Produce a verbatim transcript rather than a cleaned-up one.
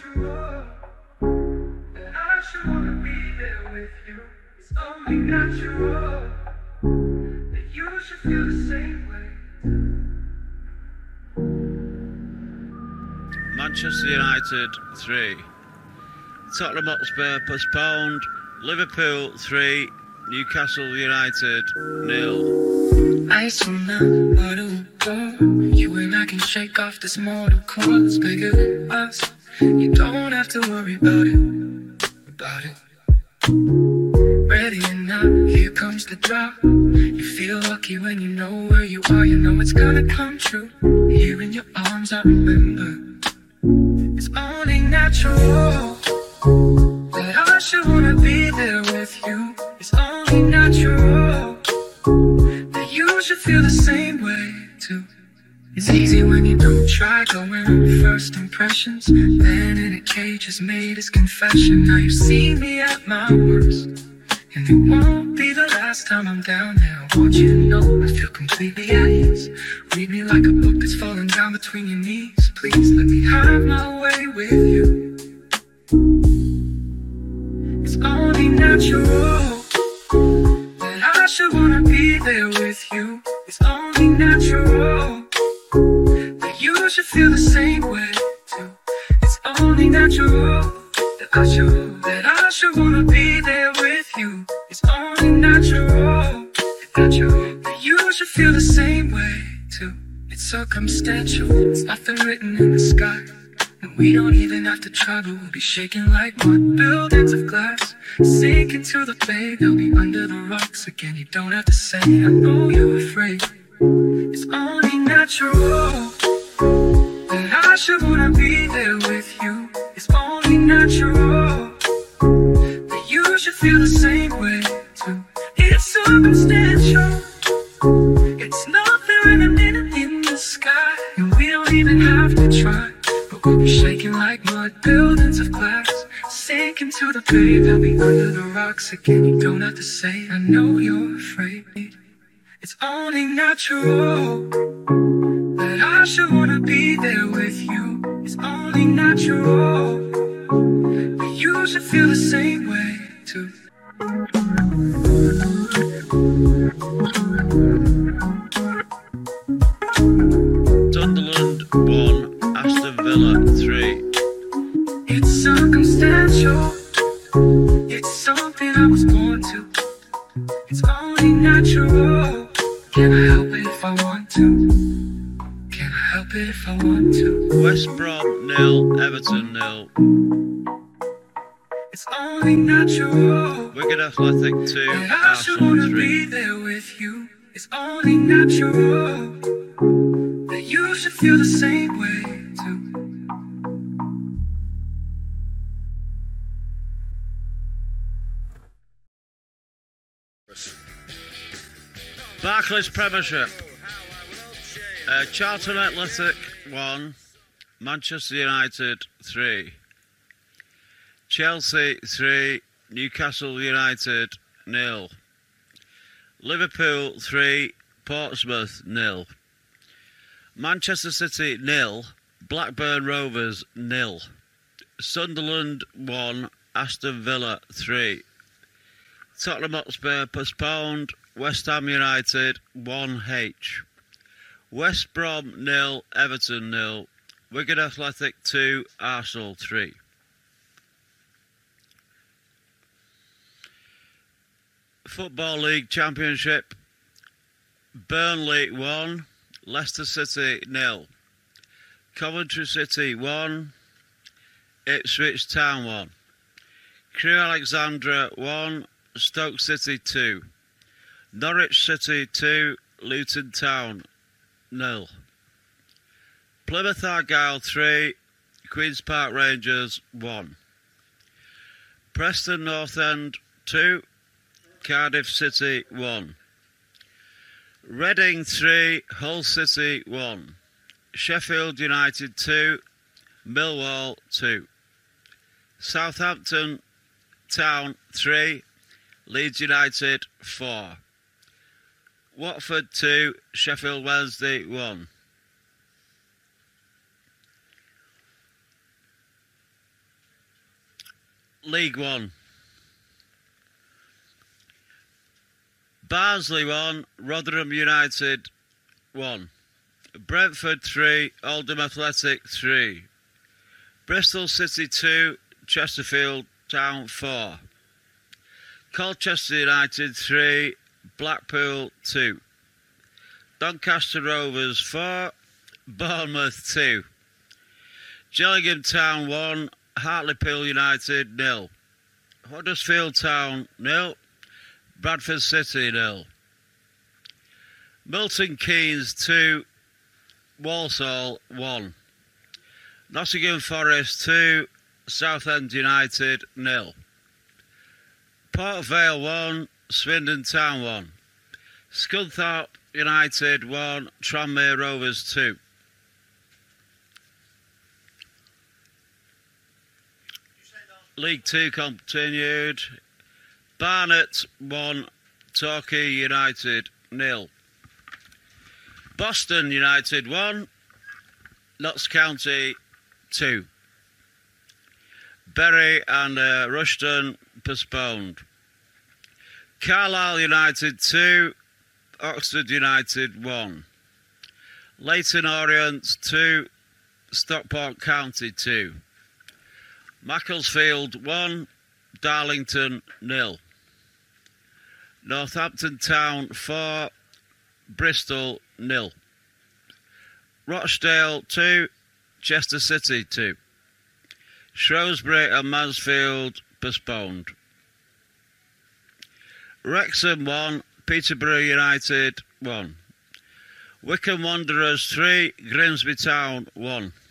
natural that I should wanna be there with you. It's only natural that you should feel the same way. Manchester United three. Tottenham Hotspur postponed. Liverpool three. Newcastle United nil. I just wanna let it go. You and I can shake off this mortal coil. It's bigger than us. You don't have to worry about it, about it. Ready or not, here comes the drop. You feel lucky when you know where you are. You know it's gonna come true. Here in your arms, I remember. It's only natural that I should wanna be there with you. It's only natural that you should feel the same way too. It's easy when you don't try, going on first impressions. Man in a cage has made his confession. Now you've seen me at my worst, and it won't be the last time I'm down there. I want you to know I feel completely at ease. Read me like a book that's falling down between your knees. Please let me have my way with you. It's only natural that I should wanna be there with you. It's only natural that you should feel the same way too. It's only natural that I should, that I should wanna be there with you. It's only natural, natural that you should feel the same way too. It's circumstantial, it's nothing written in the sky. And we don't even have to try, but we'll be shaking like mud. Buildings of glass sink into the bay. They'll be under the rocks again. You don't have to say, I know you're afraid. It's only natural that I should wanna be there with you. It's only natural that you should feel the same way too. It's circumstantial, it's nothing written in, in the sky. And we don't even have to try, but we'll be shaking like mud. Buildings of glass sink into the bay. They'll be under the rocks again. You don't have to say, I know you're afraid. It's only natural that I should wanna be there with you. It's only natural that you should feel the same way too. Sunderland one. Aston Villa three. It's circumstantial, it's something I was born to. It's only natural. Can I help it if I want to? Can I help it if I want to? West Brom nil. Everton nil. It's only natural Wigan Athletic two. that I should Arsenal wanna be three. there with you. It's only natural that you should feel the same way too. Barclays Premiership. Uh, Charlton Athletic one. Manchester United three. Chelsea three. Newcastle United nil. Liverpool three. Portsmouth nil. Manchester City nil. Blackburn Rovers nil. Sunderland one. Aston Villa three. Tottenham Hotspur postponed. West Ham United one H. West Brom nil. Everton nil. Wigan Athletic two. Arsenal three. Football League Championship. Burnley one. Leicester City nil. Coventry City one. Ipswich Town one. Crewe Alexandra one. Stoke City two. Norwich City two. Luton Town nil. Plymouth Argyle three. Queen's Park Rangers one. Preston North End two. Cardiff City one. Reading three. Hull City one. Sheffield United two. Millwall two. Southampton Town three. Leeds United four. Watford two. Sheffield Wednesday one. League One. Barnsley one, Rotherham United one. Brentford three, Oldham Athletic three. Bristol City two, Chesterfield Town four. Colchester United three, Blackpool two. Doncaster Rovers four, Bournemouth two. Gillingham Town one, Hartlepool United nil. Huddersfield Town nil, Bradford City nil. Milton Keynes two, Walsall one. Nottingham Forest two, Southend United nil. Port Vale one, Swindon Town one. Scunthorpe United one, Tranmere Rovers two. League two continued. Barnet one, Torquay United nil. Boston United one, Notts County two. Bury and uh, Rushden postponed. Carlisle United two, Oxford United one. Leyton Orient two, Stockport County two. Macclesfield one, Darlington nil. Northampton Town four, Bristol nil. Rochdale two, Chester City two. Shrewsbury and Mansfield postponed. Wrexham one, Peterborough United one. Wycombe Wanderers three, Grimsby Town one.